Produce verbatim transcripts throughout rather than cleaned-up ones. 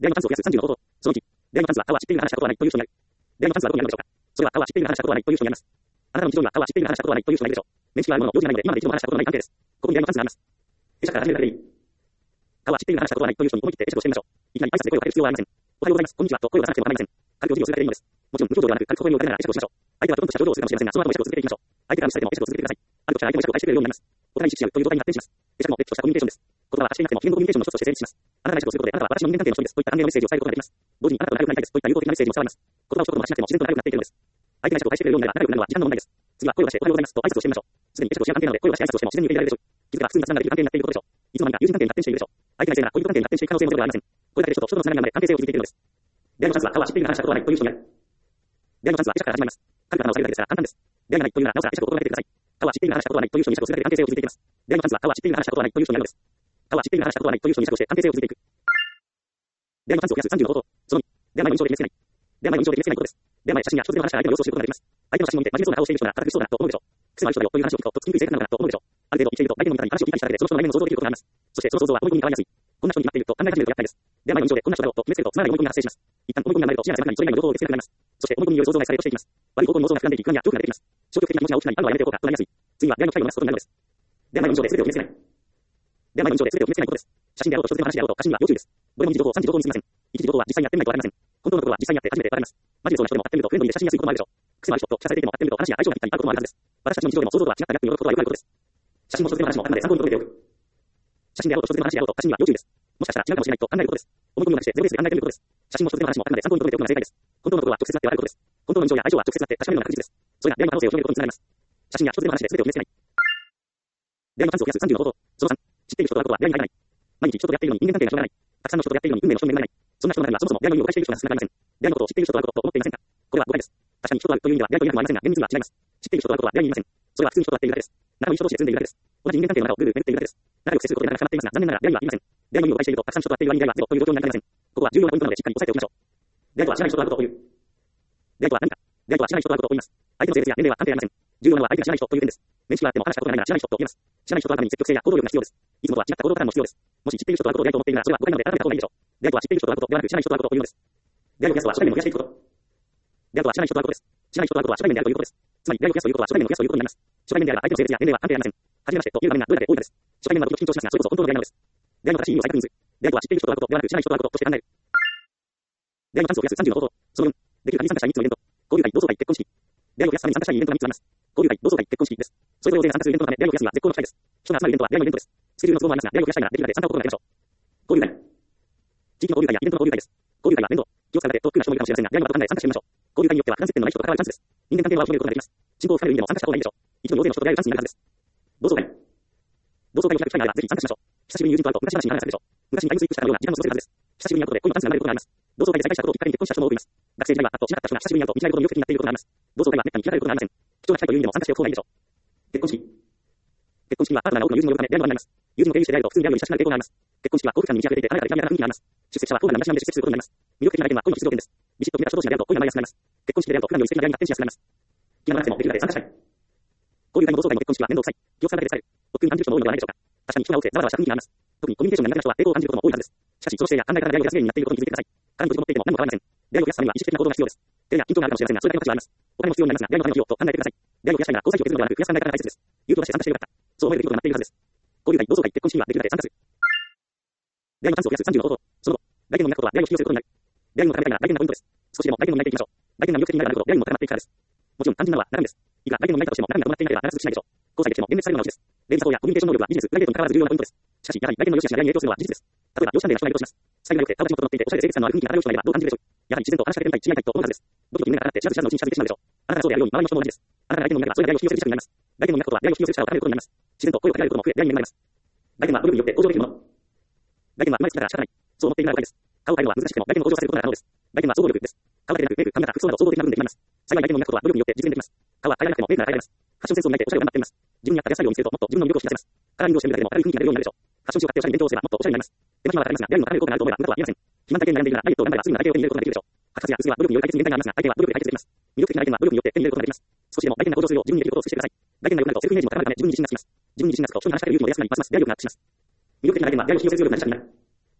出会いのチャンスを増やすさんじゅうの方法。そのいち、出会いのチャンスは他は知っているが話したことはないという人になる。出会いのチャンスはどこにあるのでしょうか。それは他は知っているが話したことはないという人になります。あなたの日常には他は知っているが話したことはないという人がいるでしょう。面識はあるものの用事がないので今まで一度も話したことのない関係です。ここに出会いのチャンスがあります。会釈から始めるだけでいい。他は知っているが話したことはないという人に思い切って会釈をしてみましょう。いきなり挨拶で声をかける必要はありません。おはようございます。こんにちはと声を出さなくても構いません。軽くお辞儀をするだけでいいのです。もちろん無表情ではなく軽く微笑みを立てながら会釈をしましょう。相手はトンとした表情をするかもしれませんが、その後も会釈を続けていきましょう。相手から無視されても会釈を続けてください。ある時は相手も会釈を返してくれるようになります。お互いに意識し合うという状態に発展します。会釈も別としたコミュニケーションです。言葉は発していなくても非言語コミュニケーションの一つとして成立します。あなたが会釈をすることであなたは私の人間関係の一人ですといった関連のメッセージを伝えることができます。同時にあなたと仲良くなりたいですといった友好的なメッセージも伝わります。言葉を一言も発しなくても自然と仲良くなっていけるのです。相手が会釈を返してくれるようになれば仲良くなるのは時間の問題です。次は声を出しておはようございますと挨拶をしてみましょう。すでに会釈をし合う関係なので声を出して挨拶をしても自然に受け入れられるでしょう。気づけば普通に雑談ができる関係になっていることでしょう。いつの間にか友人関係に発展しているでしょう。相手が異性なら恋人関係に発展していく可能性もゼロではありません。これだけで人と人とのつながりなので関係性を築いているのです。出会いのチャンスは他は知っているが話したことはないという人になる。出会いのチャンスは会釈から始まります。軽く頭を下げるだけですから簡単です。出会いがないというならなおさら会釈を心がけてください。他は知っているが話したことはないという人に会釈をするだけで関係性を築いていきます。出会いのチャンスは他は知っているが話したことはないという人になるのです。他は知っているが話したことはないという人に会釈をして関係性を築いていく。出会いのチャンスを増やすさんじゅうの方法。そのに、出会い前の印象で決めつけない。出会い前の印象で決めつけないことです。出会い前写真や一つでも話した相手の様子を知ることができます。相手の写真を見て真面目そうな顔をしている人なら堅苦しそうだなと思うでしょう。癖のある人だよという話を聞くととっつきにくい性格なのかなと思うでしょう。ある程度生きていると相手の見方に話を聞いたりしただけでその人の内面を想像できることがあります。そしてその想像は思い込みに変わりやすい。こんな人になっていると考え始めると厄介です。出会い前の印象でこんな人だろうと決めつけるとつまらない思い込みが発生します。一旦思い込みが生まれると視野が狭くなりそれ以外の情報を受け付けなくなります。そして思い込みによる想像がエスカレートしていきます。悪い方向の妄想が膨らんでいき不安や恐怖が出てきます。消極的な気持ちが大きくなり会うのはやめておこうかとなりやすい。次は出会いの機会を逃すことになるのです。出会い前の印象で全てを決めつけない。出会い前の印象で全てを決めつけないことです。写真であろうと書籍でも話であろうと過信には要注意です。どれも二次情報、三次情報に過ぎません。一次情報は実際にやってみないとわかりません。本当のところは実際にやって初めてわかります。マジでそうな人でも会ってみるとフレンドリーで親しみやすいこともあるでしょう。癖のある人と聞かされていても会ってみると話や相性がぴったり合うこともあるはずです。私たちの日常でも想像とは違ったなって驚くことはよくあることです。写真も書籍でも話もあくまで参考に留めておく。写真であろうと書籍でも話であろうと過信には要注意です。もしかしたら違うかもしれないと考えることです。思い込みをなくしてゼロベースで考えてみることです。写真も書籍でも話もあくまで参考に留めておくのが正解です。本当のところは直接なってわかることです。本当の印象や相性は直接なって確かめるのが確実です。それが出会いの可能性を広げることにつながります。写真や書籍でも話で全てを決めつけない。出会いのチャンスを増やすさんじゅうの方法。そのさん、知っている人と会うことは出会いに入らない。毎日人とやっているのに人間関係が広がらない。たくさんの人とやっているのに運命の人になれない。そんな人の中にはそもそも出会いの意味を介している人が少なくありません。出会いのことを知っている人と会うことと思っていませんか。これは誤解です。確かに人と会うという意味では出会いというのもありませんが、厳密には違います。知っている人と会うことは出会いにいません。それは普通に人と会っているだけです。仲のいい人同士で住んでいるだけです。同じ人間関係の中をぐるぐる巡っているだけです。仲良く接することで仲が深まっていますが、残念ながら出会いはいりません。出会いの意味を介しているとたくさん人と会っている割に出会いはゼロという状況になりかねません。ここは重要なポイントなのでしっかり押さえておきましょう。出会いとは知らない人と会うことをいう。出会いとは何か。出会いとは知らない人と会うことを言います。相手の性別や年齢は関係ありません。重要なのは相手が知らない人という点です。面識はあっても話したことがないなら知らない人と言えます。知らない人と会うために積極性や行動力が必要です。いつもとは違った行動パターンも必要です。もし知っている人と会うことを出会いと思っているならそれは誤解なので改めた方がいいでしょう。出会いとは知っている人と会うことではなく知らない人と会うことというのです。出会いを増やすとは初対面を増やしていくこと。出会いとは知らない人と会うことです。知らない人と会うことは初対面であるということです。つまり出会いを増やすということは初対面を増やすということになります。初対面であれば相手の性別や年齢は関係ありません。初めましてという場面がどれだけ多いかです。初対面は時々緊張しますがそれこそ本当の出会いなのです。出会いの正しい意味を再確認する。出会いとは知っている人と会うことではなく知らない人と会うこととして考える。出会いのチャンスを増やすさんじゅうの方法。そのよん、できる限り参加者にみっつのイベント。交流会、同窓会、結婚式。出会いを増やすために参加者にイベントがみっつあります。交流会、同窓会、結婚式です。それぞれ大勢が参加するイベントのため出会いを増やすには絶好の機会です。人が集まるイベントは出会いのイベントです。スケジュールの都合もありますが出会いを増やしたいならできるだけ参加を心がけましょう。交流会。地域の交流会やイベントの交流会です。交流会は面倒、気を使うだけ遠くな人もいるかもしれませんが出会いのことを考え参加してみましょう。交流会によっては普段接点のない人と関わるチャンスです。人間関係の輪を広げることができます。進行を深める意味でも参加した方がいいでしょう。一度に大勢の人と出会えるチャンスになるはずです。同窓会。同窓会を開く機会があればぜひ参加しましょう。久しぶりに友人と会うと昔話に話せるでしょう。昔にタイムスリップしたかのような時間も過ごせるはずです。久しぶりに会うことで恋のチャンスが生まれることがあります。同窓会で再会したことをきっかけに結婚した人も多くいます。学生時代はあっとしなかった人が久しぶりに会うと道ないことによく気になっていることがあります。同窓会は滅多に開かれることがありません。貴重な機会という意味でも参加しておく方がいいでしょう。結婚式。結婚式はパートナーが多くの友人を呼ぶため出会いの場になります。友人を経由して出会えると普通に出会うより親しくなる傾向があります。結婚式は幸福感に満ち溢れていて華やかで極めな雰囲気があります。出席者は当番が身だしなみで出席することになります。魅力的な相手は恋の出場点です。ビシッと決めた人同士が出会うと恋が舞いやすくなります。結婚式で出会うと普段より素敵な出会いに発展しやすくなります。気が長くてもできるだけ参加したい。交流会も同窓会も結婚式は面倒くさい。気を使うだけで疲れる。億劫に感じる人も多いのではないでしょうか。確かに人が多くてザワザワした雰囲気があります。特にコミュニケーションが苦手な人は抵抗を感じることも多いはずです。しかしその姿勢や考え方が出会いを増やす原因になっていることに気づいてください。彼女と持っていても何も変わりません。出会いを増やすためには意識的な行動が必要です。手や緊張があるかもしれませんがそれだけの価値はあります。お金も必要になりますが出会いのための費用と考えてください。出会いを増やしたいなら交際費を削るのではなく増やす考え方が大切です。勇気を出して参加してよかった。そう思える出来事になっているはずです。交流会、同窓会、結婚式にはできるだけ参加する。出会いのチャンスを増やすさんじゅうの方法。その後、来店の脈とは出会いを引き寄せることになる。出会いのためたいなら来店がポイントです。少しでも来店を磨いていきましょう。来店が魅力的になること、出会いにも絡まっていくからです。もちろん肝心なのは中身です。いくら来店の磨いたとしても中身が伴っていなければならずしないでしょう。交際でしても現実されるのです。礼儀作法やコミュニケーション能力はビジネス、プライベートに関わらず重要なポイントです。しかし、やはり来店の良し悪しが出会いに影響するのは事実です。例えば、容姿関連の人がいるとします。スタイルが良くて、顔立ちも整っていて、おしゃれで清潔感のある雰囲気が漂う人がいればどう感じるでしょう。やはり自然と話しかけてみたい、知り合いたいと思うはずです。ドキドキ胸が上がって知らず知らずのうちに近づいてしまうでしょう。あなたがそうであるように周りの人も同じです。あなたが相手の目がそれが出会いを引き寄せる力になります。来店の脈とは出会いを引き寄せる力を高めることになります。自然と声をかけられることも増え、出会いに恵まれます。来店は努力によって向上できるもの。来店は生まれつきから仕方ない。そう思っているのが誤解です。顔を変えるのは難しくても来店を向上させることが可能です。来店は総合力です。顔だけでなく、メイク、髪型、服装など総合的な部分で決まります。幸い来店の脈とは努力によって実現できます。顔は変えられなくてもメイクが変えられます。ファッションセンスを磨いておしゃれを頑張っています。自分に合ったヘアスタイルを見つけるともっと自分の魅力を引き出せます。カラーリングをしてみるだけでも明るい雰囲気が出るようになるでしょう。ファッション誌を買っておしゃれに勉強をすればもっとおしゃれになります。手間暇はかかりますが、出会いにもかかる効果があると思えば無駄とは言えません。肥満体験に悩んでいるならダイエットを頑張ればすぐに体型を手に入れることができるでしょう。白髪や薄毛は努力により解決に限界がありますが、相手は努力で解決できます。魅力的な相手は努力によって手に入れることができます。少しでも相手が向上するよう自分にできることを尽くしてください。相手が良くなるとセルフイメージも高まるため自分に自信がつきます。自分に自信がつくと人に話しかける勇気も出やすくなりますます出会い力がアップします。魅力的な相手は出会いを引き寄せる強力な磁石になる。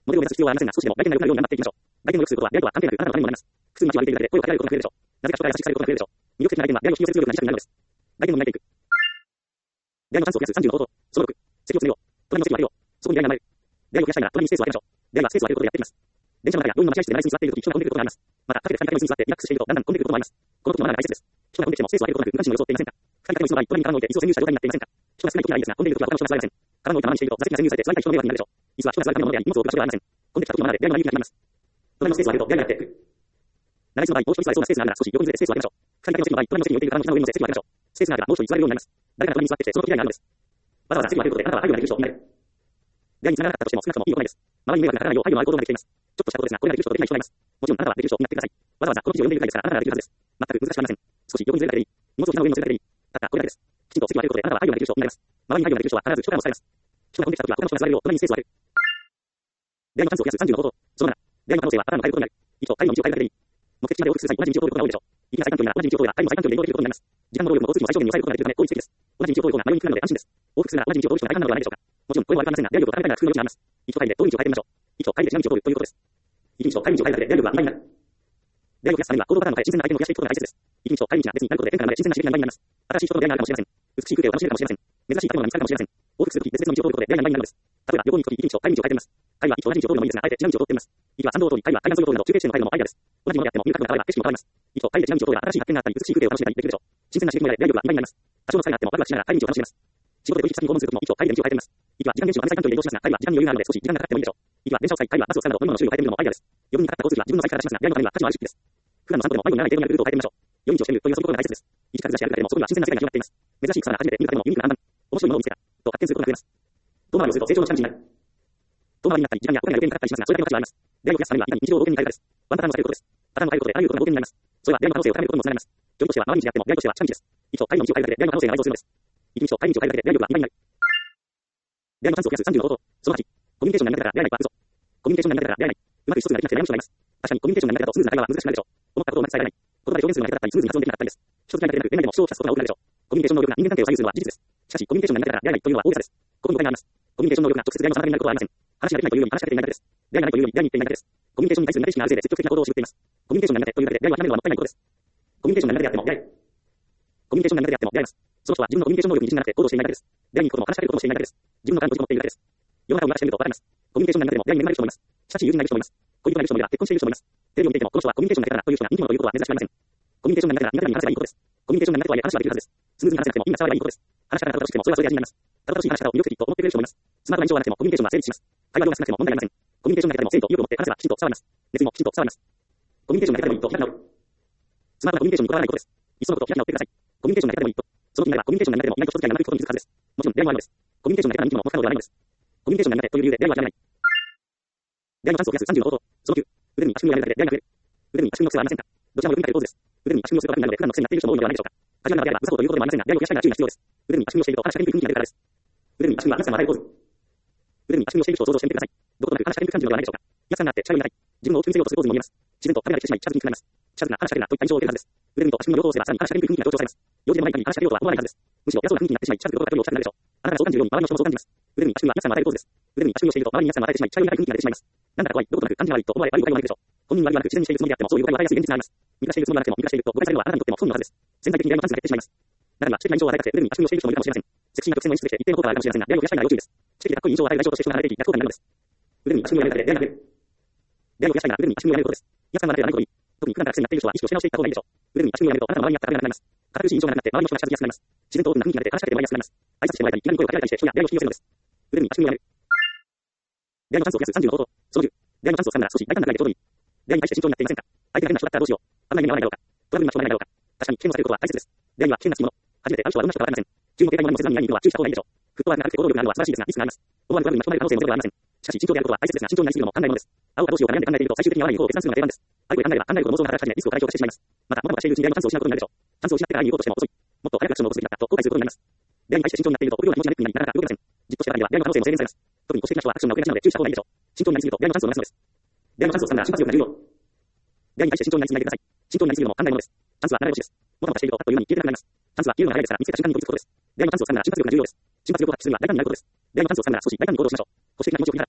モデルを目指す必要はありませんが、少しでも外見が良くなるように頑張っていきましょう。外見の良くすることは、出会いとは関係なく、あなたのためにもなります。普通に街を歩いているだけで声を掛けられることが増えるでしょう。なぜか人から優しくされることが増えるでしょう。魅力的な相手は出会いを引き寄せる強力な磁石になるのです。外見も磨いていく。出会いのチャンスを増やすさんじゅうの方法。そのろく、席を詰めよう。隣の席を空けよう。そこに出会いが生まれる。出会いを増やしたいなら、隣にスペースを空けましょう。出会いはスペースを空けることでやっていきます。電車の中や病院の待合室で内室に座っているとき、人が混んでくることがあります。また、カフェで二人だけの椅子に座ってリラックスしていると、だんだん混んでくることもあります。この時のマナーが大切です。人が混んできてもスペースを空けることなく、無関心を装っていませんか？二人だけの椅子の場合、隣に体を置いて椅子を占有した状態になっていませんか？人が少ない時はいいですが、混んでいる時は他の人が座れません。体の置いたままにしていると座席が占有されて座りたい人の迷惑になるでしょう。椅子は人が座るためのものであり、荷物を置く場所ではありません。混んできた時のマナーで出会いのない勇気があります。隣のスペースを空けると出会いがやってくる。長椅子の場合、もう一人座れそうなスペースがあるなら少し横にずれてスペースを空けましょう。二人だけの席の場合、隣の席に置いている体の下の上に乗せて席を空けましょう。スペースがあればもう一人座れるようになります。誰かが隣に座ってきて、その時出会いがあるのです。わざわざ席を空けることであなたは配慮ができる人になる。出会いに繋がらなかったとしても少なくともいいことないです。周りに迷惑がかからないよう配慮のある行動ができています。ちょっとしたことですが、これができる人とできない人がいます。もちろんあなたはできる人になってください。わざわざこの記事を読んでいるくらいですから、あなたならできるはずです。全く難しくありません。少し横にずれるだけでいい。荷物を膝の上に乗せるだけでいい。たったこれだけです。きちんと席を空けることであなたは配慮ができる人になります。周りに配慮ができる人は必ず人からも使います。人が混んできた時は他の人が座れるよう隣にスペースを空ける。出会いのチャンスを増やすさんじゅうの方法。そのなな、出会いの可能性はあなたの変えることになる。一度、二人の道を変えるだけでいい。目的地まで往復する際、同じ道を通ることが多いでしょう。行きが最短距離なら同じ道を通れば、帰りも最短距離で移動できることになります。時間の労力も交通費も最小限に抑えることができるため効率的です。同じ道を通る方が迷いにくくなるので安心です。往復するなら同じ道を通る人が大半なのではないでしょうか。もちろんこれもありませんが、出会い力を高めたいなら工夫の余地があります。一度帰りで通り道を変えてみましょう。一度帰りで違う道を通るということです。行き道と帰り道を変えるだけで出会い力が倍になる。出会いを増やすためには行動パターンを変え、新鮮な相手を増やしていくことが大切です。行き道と帰り道が別になることで変化が生まれ新鮮な刺激が倍になります。新しい人との出会いがあるかもしれません。美しい風景を楽しめるかもしれません。珍しい建物が見つかるかもしれません。往復するとき別々の道を通ることで出会いが倍になるのです。例えば旅行に行くとき行き道と帰り道を変えてみます。帰りは行きと同じ道を通るのもいいですが、あえて違う道を通ってみます。行きは山道を通り、帰りは海岸沿いを通るなど中継地の回路のアイデアです。同じものであっても見る角度が変われば景色も変わります。行きと帰りで違う道を通れば新しい発見があったり美しい風景を楽しめたりできるでしょう。新鮮な刺激も得られ出会い力が倍になります。多少の差があってもワクワクしながら帰り道を楽しめます。仕事で取引先に訪問するときも行きと帰りで道を変えてみます。行きは時間厳守の反対関東で移動しますが、帰りは時間に余裕があるので少し時間がかかってもいいでしょう。行きは電車を使い、帰りはバスを使うなど飲み物の種類を変えてみるのもアイデアです。余分にかかった交通費は自分の財布から出しますが、出会いのためには価値のある出費です。普段の散歩でも迷子にならない程度にあるルートを変えてみましょう。夜道をしてみるという遊び心が大切です。行き数だし歩くだけでもそこには新鮮な世界が広がっています。珍しい草が初めて見るだけでもユニークな判断。面白いものを見つけた。と発見することが増えます。遠回りをすると成長の近道になる。遠回りになったり、時間やお金が余計にかかったりしますが、それだけの価値はあります。出会いを増やすためにはいかに日常を冒険に変えるかです。ワンパターンを変えることです。パターンを変えることであらゆることが冒険になります。それは出会いの可能性を高めることにもつながります。距離としては周り道であっても出会いとしては近道です。行きと帰りの道を変えるだけで出会いの可能性が倍増するのです。行き道と帰り道を変えるだけで出会い力が倍になる。出会いのチャンスを増やすさんじゅうの方法。そのはち、コミュニケーションが苦手だから出会いがいっぱい嘘。コミュニケーションが苦手だから出会いない。うまく意思疎通ができなくて悩む人がいます。確かにコミュニケーションが苦手だとスムーズな会話は難しくなるでしょう。思ったことをうまく伝えられない。言葉で表現するのが苦手だったり、スムーズに発音できなかったりです。一つだけでなく、恋愛でも主張をきたすことが多くなるでしょう。コミュニケーション能力が人間関係を左右するのは事実です。しかし、コミュニケーションが苦手だから出会いないというのは大げさです。ここに誤解があります。コミュニケーション能力が直接出会いの妨げになることはありません。話ができないというより話しかけていないだけです。出会いがないというより出会いに行っていないだけです。コミュニケーションに対する苦手意識があるせいで積極的な行動を渋っています。コミュニケーションが苦手というだけで出会いを諦めるのはもったいないことです。コミュニケーションが苦手であっても出会い。コミュニケーションが苦手であっても出会います。その人は自分のコミュニケーション能力に自信がなくて行動していないだけです。出会いに行くことも話しかけることもしていないだけです。自分の勘を持っているだけです。世の中を見渡してみるとわかります。コミュニケーションが苦手でも出会いに恵まれる人もいます。親しい友人がいる人もいます。恋人がいる人もいれば結婚している人もいます。テレビを見ていてもこの人はコミュニケーションが苦手だなという人が人気者ということは珍しくありません。コミュニケーションが苦手な苦手に話せばいいことです。コミュニケーションが苦手とはいえ話はできるはずです。スムーズに話せなくてもみんな伝わればいいことです。話し方が正しくてもそれはそれで味になります。たどたどしい話し方を魅力的と思ってくれる人もいます。スマートな印象がなくてもコミュニケーションが成立します。会話量が少なくても問題ありません。コミュニケーションが苦手でも誠意と意欲を持って話せばきちんと伝わります。熱意もきちんと伝わります。コミュニケーションが苦手でもいいと開き直る。スマートなコミュニケーションにこだわらないことです。いっそのこと開き直ってください。コミュニケーションが苦手でもいいと。その気になればコミュニケーションが苦手でも意外と人付き合いが長引くことに気づくはずです。もちろん出会いもあるのです。コミュニケーションが苦手な人気者も不可能ではないのです。コミュニケーションが苦手という理由で出会いは諦めない。出会いのチャンスを増やすさんじゅうの方法。そのきゅう、腕に足踏みをやるだけで出会いが増える。腕に足踏みの癖はありませんか？どちらもよく似たポーズです。腕に足踏みをすると楽になるので普段の癖になっている人も多いのではないでしょうか。カジュアルな出会いは無作法ということでもありませんが、出会いを増やしたいなら注意が必要です。腕に足踏みをしていると話しかけにくい雰囲気が出るからです。腕に足踏みは皆さんの与えるポーズ。腕に足踏みをしている人を想像してみてください。どことなく話しかけにくい感じのではないでしょうか。威圧感があって力がない。自分を大きく見せようとするポーズにも見えます。自然と壁ができてしまい近づきにくくなります。近づくな話しかけるなといった印象を受けるはずです。腕にと足踏みの両方をすればさらに話しかけにくい雰囲気が強調されます。用事でもない限り話しかけようとは思わないはずです。むしろ偉そうな雰囲気になってしまい近づくことが距離を近くなるでしょう。あなたがそう感じるように周りの人もそう感じます。腕に足踏みは皆さんの与えるポーズです。腕に足踏みをしていると周りに皆さんの与えてしまい近寄りがたい雰囲気が出てしまいます。なんだか怖い、どことなく感じが悪いと思われ悪い誤解を招くでしょう。本人は悪く自然にしているつもりであってもそういう誤解を与えやすい現実があります。見出しているつもりがなくても見出していると誤解されるのはあなたにとっても不本意のはずです。潜在的に出会いのチャンスが減ってしまいます。中には知的な印象を与えたくて腕に足踏みをしている人もいるかもしれません。セクシーな曲線を演出できて一定の効果があるかもしれませんが、出会いを増やしたいなら要注意です。知的でかっこいい印象を与える代償として人が離れていき逆効果になるのです。腕に足踏みをやるだけで出会いが増える。出会いを増やしたいなら腕に足踏みをやめることです。威圧感がなくてはないことに。特に普段から癖になっている人は意識をし直していった方がいいでしょう。腕に足踏みをやめるとあなたの周りにあった壁がなくなります。堅苦しい印象がなくなって周りの人が近づきやすくなります。自然とオープンな雰囲気が出て話しかけてもらいやすくなります。挨拶してもらえたり、いきなり声をかけられたりして人や出会いを引き寄せるのです。腕に足踏みをやめる。出会いのチャンスを増やすさんじゅうの方法。そのじゅう、出会いのチャンスをつかむなら少し大胆なぐらいでちょうどいい。出会いに対して慎重になっていませんか？相手が変な人だったらどうしよう。危ない目に遭わないだろうか。トラブルに巻き込まれないだろうか。確かに危険を避けることは大切です。出会いは危険なつきもの。初めて会う人はどんな人かわかりません。自分の携帯も何もせずに会いに行くのは注意した方がいいでしょう。フットワークが軽くて行動力があるのは素晴らしいですが、リスクがあります。思わぬトラブルに巻き込まれる可能性もゼロではありません。しかし慎重であることは大切ですが、慎重になりすぎるのも考えものです。会うかどうしようか悩んで考えていると最終的に会わない方を決断するのが定番です。あれこれ考えれば考えること妄想が働き始めリスクを過大評価してしまいます。また、もたもたしているうちに出会いのチャンスを失うことになるでしょう。チャンスを失ってから会いに行こうとしても遅い。もっと早くアクションを起こすべきだったと後悔することになります。出会いに対して慎重になっていると臆病な気持ちがネックになりなかなか動けません。じっとしてからには出会いの可能性も制限されます。特に保守的な人はアクションが遅れがちなので注意した方がいいでしょう。慎重になりすぎると出会いのチャンスを逃すのです。出会いのチャンスをつかむなら瞬発力が重要。出会いに対して慎重になりすぎないでください。慎重になりすぎるのも考えものです。チャンスは流れ星です。もたもたしているとパッというように消えてなくなります。チャンスは消えるのが早いですから見つけた瞬間に飛びつくことです。出会いのチャンスをつかむなら瞬発力が重要です。瞬発力を発揮するには大胆になることです。出会いのチャンスをつかむなら少し大胆に行動しましょう。保守的な気持ちを振り払ってください。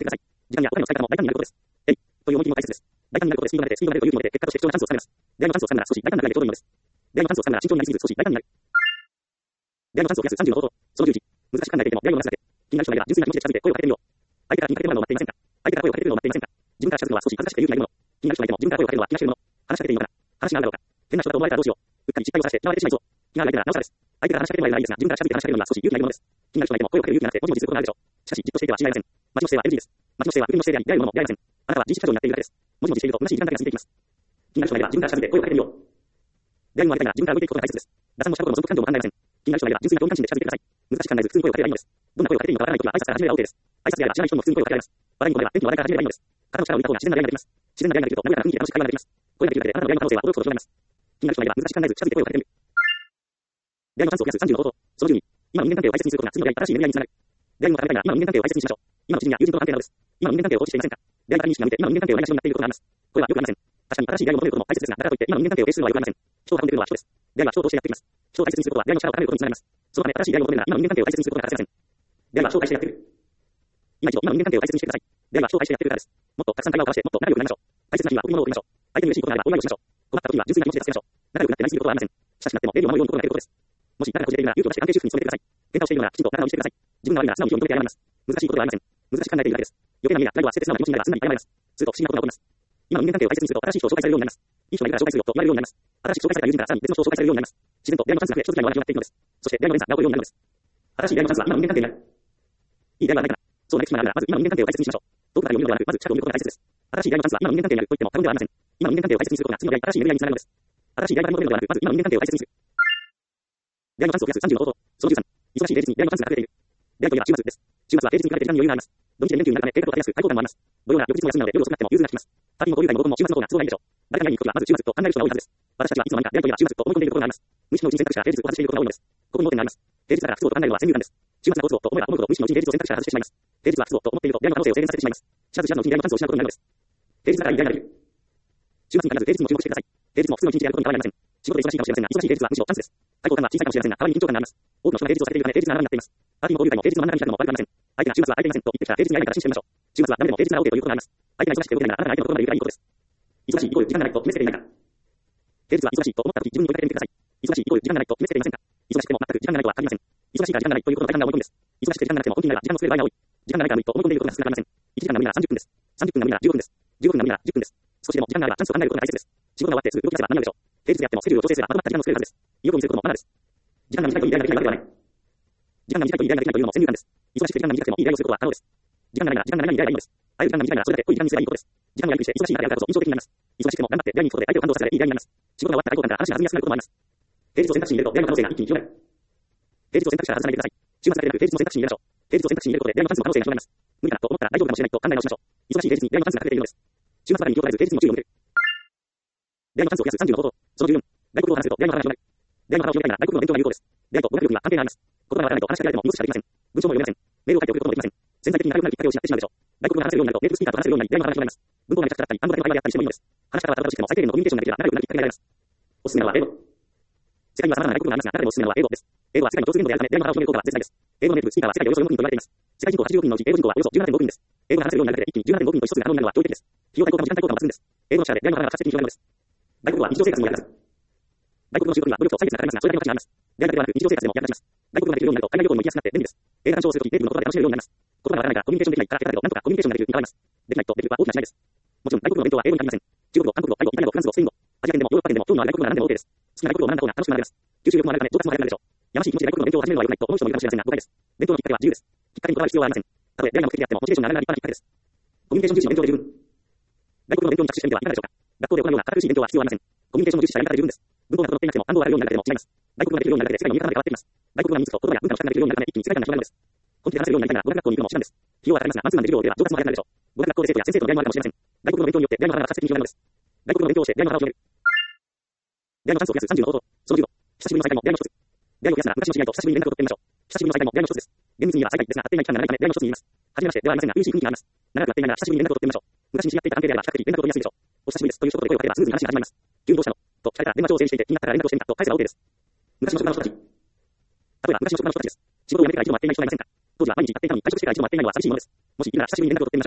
時間やお金の使い方も大胆になることです。えい、という思い切りも大切です。大胆になることでスピードが出て、スピードが出るというので、結果として貴重なチャンスをつかめます。出会いのチャンスをつかむなら少し大胆なくらいでちょうどいいのです。出会いのチャンスをつかむなら慎重になりすぎず少し大胆になる。出会いのチャンスを増やすさんじゅうの方法。そのじゅういち、難しく考えていても出会いを逃すだけ。気になる人がいたら純粋な気持ちで近づいて声をかけてみよう。相手から気にかけてもらうのを待っていませんか？相手から声をかけてくるのを待っていませんか？自分から近づくのは少し恥ずかしくて勇気がいるもの。気になる人がいても自分から声をかけるのは気がしているもの。話しかけていいのかな？話が合うだろうか？変な人だと思われたらどうしよう。うっかり失敗をさせて嫌われてしまいそう。気が合う相手ならなおさらです。相手から話しかけてもらえるならいいですが、自分から近づいて話しかけるのには少し勇気がいるものです。気になる人がいても声をかける勇気がなくてもちもちすることがあるでしょう。しかし、じっとしていては信頼ありません。待ちの姿勢は エルジー です。待ちの姿勢は不倫の姿勢であり、出会うものも出会いません。あなたは自意識過剰になっているだけです。もじもじしていると虚しい時間だけが過ぎていきます。気になる人がいれば自分から近づいて声をかけてみよう。出会いもありたいなら自分から動いていくことが大切です。打算もしたこともその感情も考えません。気になる人がいれば純粋な興味関心で近づいてください。難しく考えず普通に声をかければいいのです。どんな声をかけていいのかわからないときは挨拶から始めれば OK です。挨拶であれば知らない人にも普通に声をかけられます。話題に声は天気の話題から始めればいいのです。肩の力を抜いた方が自然な出会いができます。自然な出会いができると和やかな雰囲気で楽しい会話ができます。声ができるだけであなたの出会いの可能性は驚くほど広がります。気になる人がいれば難しく考えず近づいて声をかけてみる。出会いのチャンスを増やすさんじゅうの方法。そのじゅうに、今の人間関係を大切にすることが次の出会い、新しい巡り合いにつながる。出会いも高めたいなら今の人間関係を大切にしましょう。今の知人や友人との関係などです。今の人間関係を放置していませんか？出会い方に意識が向いて今の人間関係をないがしろになっていることがあります。これはよくありません。確かに新しい出会いを求めることも大切ですが、だからといって今の人間関係を停止するのはよくありません。人を運んでいるのは人です。出会いは人を通してやってきます。人を大切にすることは出会いの力を高めることにつながります。そのため新しい出会いを求めるなら今の人間関係を大切にすることが欠かせません。出会いは人を介してやってくる。今一度今の人間関係を大切にしてください。出会いは人を介してやってくるからです。もっとたくさん会話を交わして、もっと仲良くなりましょう。大切な日は贈り物を贈りましょう。相手に嬉しいことがあればお祝いをしましょう。困った時には純粋な気持ちで助けましょう。仲良くなってなりすぎることはありません。親しくなっても礼儀を守るように心がけることです。もし仲がこじれているなら勇気を出して関係修復に努めてください。喧嘩をしているのならきちんと仲直りしてください。自分が悪いなら素直に気を認めて謝ります。難しいことではありません。難しく考えているだけです。余計な意味や態度は捨てて素直な気持ちになればすんなり謝ります。すると不思議なことが起こります。今の人間関係を大切にすると新しい人を紹介されるようになります。いい人がいるから紹介するよと言われるようになります。新しく紹介された友人からさらに別の人を紹介されるようになります。自然と出会いのチャンスが増え、人付き合いも荒くなっていくのです。そして出会いの連鎖が起こるようになるのです。新しい出会いのチャンスは今の人間関係にある。いい出会いはないかな。そうなりつつまらならまず今の人間関係を大切にしましょう。遠くから読むのではなく、まず近くを見ることが大切です。新しい出会いのチャンスは今の人間関係にあると言っても過言ではありません。今の人間関係を大切にすることが次の出会い、新しい巡り合いにつながるのです。新しい出会いが求めるのではなく、まず今の人間関係を大切にする。出会いのチャンスを増やすさんじゅうの方法。そのじゅうさん、忙しい平日に出会いのチャンスが増えている。出会いといえば週末です。週末は平日に比べて時間に余裕があります。土日で連休になるため計画を立てやすく、開放感もあります。土曜は翌日も休みなので夜遅くなっても融通が利きます。パーティーも交流会も合コンも週末の方が都合がいいでしょう。誰かに会いに行くときはまず週末と考える人が多いはずです。私たちはいつの間にか出会いといえば週末と思い込んでいるところがあります。無意識のうちに選択肢から平日を外していることが多いのです。ここに盲点があります。平日だから不都合と考えるのは先入観です。週末は不都合と思えば思うほど無意識のうちに平日を選択肢から外してしまいます。平日は不都合と思っていると出会いの可能性を制限させてしまいます。しゃずしゃずのうちに出会いのチャンスを失うことになるのです。平日だからいい出会いができる。週末に必ず平日にも注目してください。平日も普通の一日であることに変わりありません。仕事で忙しいかもしれませんが、忙しい平日はむしろチャンスです。開放感は小さいかもしれませんが、たまに緊張感があります。多くの人が平日を避けているため平日が並になっています。パーティーも交流会も平日の真ん中に開くのも悪くありません。相手が週末は空いていませんと言ってきたら平日に会いながら信じてみましょう。週末はダメでも平日なら OK ということがあります。相手が忙しくて動けないならあなたが相手のところまで行くからいいことです。忙しいイコール時間がないと決めつけていないか。平日は忙しいと思った時自分に問いかけてみてください。忙しいイコール時間がないと決めつけていませんか。忙しくても全く時間がないとは限りません。忙しいから時間がないということの大胆な思い込みです。忙しくて時間がなくても本気になれば時間の作れる場合が多い。時間がないから無理と思い込んでいることが少なくありません。いちじかんが無理ならさんじゅっぷんです。さんじゅっぷんが無理ならじゅうごふんです。じゅうごふんが無理ならじゅっぷんです。少しでも時間があればチャンスを考えることが大切です。仕事が終わってすぐ動き出せば間に合うでしょう。平日であってもスケジュールを調整すればまとまった時間を作れるはずです。意欲を見せることもマナーです。時間が短いといい出会いができないわけではない。時間が短いといい出会いができないというのも先入観です。忙しくて時間が短くてもいい出会いをすることは可能です。時間がないなら時間がないに出会いがいいのです。会える時間が短いならそれだけ濃い時間にすればいいことです。時間をやりくりして忙しいからやるからこそ印象的になります。忙しくても頑張って出会いに行くことで相手を感動させられいい出会いになります。仕事が終わったら開放感から話が弾みやすくなることもあります。平日を選択肢に入れると出会いの可能性が一気に広がる。平日を選択肢から外さないでください。週末だけでなく平日も選択肢に入れましょう。平日を選択肢に入れることで出会いのチャンスの可能性が広がります。無理かなと思ったら大丈夫かもしれないと考え直しましょう。忙しい平日に出会いのチャンスが隠れているのです。週末ばかりに気を取らず平日にも注意を向ける。出会いのチャンスを増やすさんじゅうの方法。そのじゅうよん、外国語を話すと出会いの幅が広がる。出会いの幅を広げたいなら外国語の勉強が有効です。出会いと語学力には関係があります。言葉がわからないと話しかけられても入力しかできません。文章も読めません。メールを書いて送ることもできません。潜在的に仲良くなるきっかけを失ってしまうでしょう。外国語が話せるようになるとネイティブスピーカーと話せるようになり出会いの幅が広がります。文法がめちゃくちゃだったり単語だけの会話であったりしてもいいのです。話し方は正しくても最低限のコミュニケーションができれば仲良くなるきっかけがあります。おすすめなのは英語。世界には様々な外国語がありますが、中でもおすすめなのは英語です。英語は世界の共通言語であるため、出会いの幅を広げる効果が絶大です。英語のネイティブスピーカーは世界でおよそよんおく人と言われています。世界人口はちじゅうおく人のうち英語人口はおよそ じゅうななてんごおく人です。英語が話せるようになるだけで一気に じゅうななてんごおく人と一つが可能になるのは驚異的です。費用対効果も時間対効果も抜群です。英語の力で出会いの幅が直接的に広がるのです。外国語は日常生活にも役立つ。外国語の習得には努力と歳月がかかりますが、それだけの価値があります。出会いだけではなく日常生活でも役立ちます。外国語ができるようになると海外旅行にも行きやすくなって便利です。映画鑑賞をするとき、ネイティブの言葉で楽しめるようになります。言葉がわからないからコミュニケーションできないから下手だけどなんとかコミュニケーションができるに変わります。できないとできるは大きな違いです。もちろん外国語の勉強は英語に限りません。中国語、韓国語、タイ語、イタリア語、フランス語、スペイン語、アジア圏でもヨーロッパ圏でも興味のある外国語なら何でも OK です。好きな外国語を学んだ方が楽しく学べます。吸収力も上がるため上達も早くなるでしょう。やましい気持ちで外国語の勉強を始めるのは良くないと思う人もいるかもしれませんが誤解です。勉強のきっかけは自由です。きっかけにこだわる必要はありません。たとえ出会いが目的であってもモチベーションが上がるのは立派なきっかけです。コミュニケーション重視の勉強で十分。外国語の勉強に着手してみてはいかがでしょうか。学校で行うような堅苦しい勉強は必要はありません。コミュニケーションを重視したやり方で十分です。文法が整っていなくても単語がわかるようになるだけでも違います。外国語ができるようになるだけで世界の見え方まで変わっています。外国語が身につくと言葉や文化の質ができるようになるため一気に世界観が広がるのです。本気で話せるようになりたいなら語学学校に行くのも手段です。費用はかかりますが、マンツーマンで授業を受ければ上達も早くなるでしょう。語学学校で生徒や先生との出会いもあるかもしれません。外国語の勉強によって出会いの幅が直接的に広がるのです。外国語の勉強をして出会いの幅を広げる。出会いのチャンスを増やすさんじゅうの方法。そのじゅうご、久しぶりの再会も出会いの一つ。出会いを増やすなら昔の知り合いと久しぶりに連絡を取ってみましょう。久しぶりの再会も出会いの一つです。厳密には再会ですが、会っていない期間が長いため出会いの一つに言います。初めましてではありませんが、嬉しい雰囲気があります。長く会っていないなら久しぶりに連絡を取ってみましょう。昔に知り合っていた関係であれば比較的連絡を取りやすいでしょう。お久しぶりですという一言で声をかければスムーズに話が始まります。急にどうしたのと聞かれたら電話帳を整理していて気になったから連絡をしてみたと返せば OK です。昔の職場の人たち。例えば昔の職場の人たちです。仕事を辞めてから一度も会っていない人がいませんか。当時は毎日会っていたのに退職してから一度も会っていないのは寂しいものです。もし今なら久しぶりに連絡を取ってみましょう。